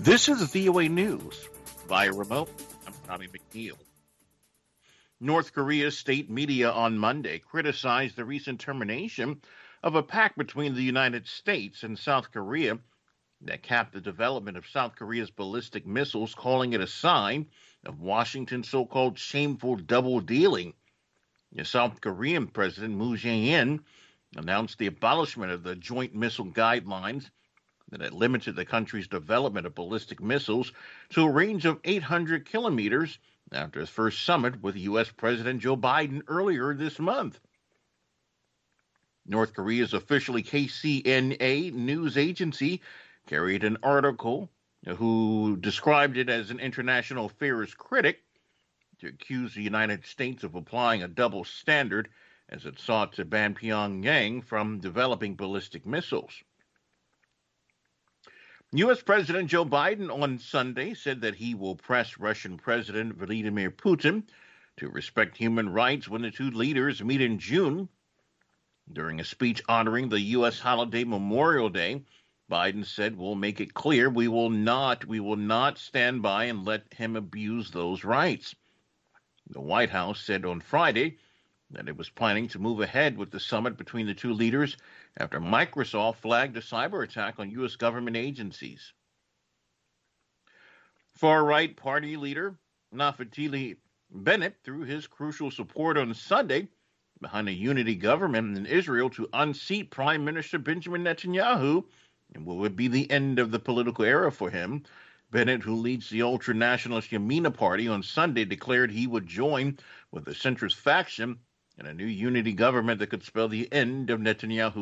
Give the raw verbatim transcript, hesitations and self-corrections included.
This is V O A News. Via remote, I'm Tommy McNeil. North Korea's state media on Monday criticized the recent termination of a pact between the United States and South Korea that capped the development of South Korea's ballistic missiles, calling it a sign of Washington's so-called shameful double dealing. The South Korean President Moon Jae-in announced the abolishment of the Joint Missile Guidelines that had limited the country's development of ballistic missiles to a range of eight hundred kilometers after his first summit with U S. President Joe Biden earlier this month. North Korea's officially K C N A news agency carried an article who described it as an international affairs critic to accuse the United States of applying a double standard as it sought to ban Pyongyang from developing ballistic missiles. U S. President Joe Biden on Sunday said that he will press Russian President Vladimir Putin to respect human rights when the two leaders meet in June. During a speech honoring the U S holiday Memorial Day, Biden said, "We'll make it clear we will not, we will not stand by and let him abuse those rights." The White House said on Friday that it was planning to move ahead with the summit between the two leaders after Microsoft flagged a cyber attack on U S government agencies. Far-right party leader Naftali Bennett threw his crucial support on Sunday behind a unity government in Israel to unseat Prime Minister Benjamin Netanyahu, and what would be the end of the political era for him. Bennett, who leads the ultra-nationalist Yamina Party, on Sunday declared he would join with the centrist faction in a new unity government that could spell the end of Netanyahu.